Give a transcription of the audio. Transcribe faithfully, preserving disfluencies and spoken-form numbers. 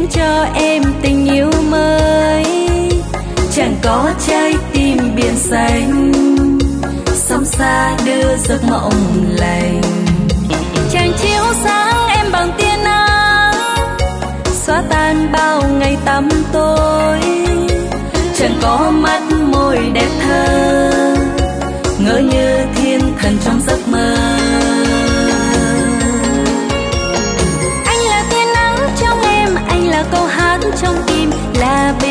đến cho em tình yêu mới. Chẳng có trái tim biển xanh, sóng xa đưa giấc mộng lành. Chẳng chiếu sáng em bằng tia nắng, xóa tan bao ngày tăm tối. Chẳng có mắt môi đẹp thơ, ngỡ như thiên thần trong giấc mơ. Anh là tia nắng trong em, anh là câu hát trong tim, là bên